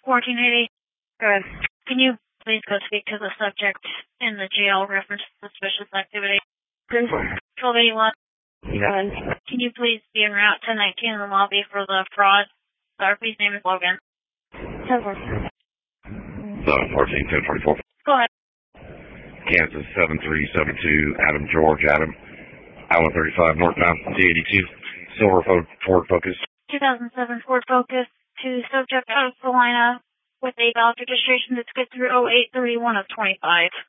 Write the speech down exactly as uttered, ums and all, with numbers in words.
fourteen eighty. Good. Can you please go speak to the subject in the jail reference to suspicious activity? twelve eighty-one. Yeah. Can you please be en route to nineteen in the lobby for the fraud? The R P's name is Logan. ten four. fourteen, ten forty-four. Go ahead. Kansas seven three seven two, Adam George, Adam. I one thirty-five northbound, D eighty-two, Silver Ford Focus. two thousand seven Ford Focus to subject out of Salina with a valid registration that's good through oh eight thirty-one of twenty-five.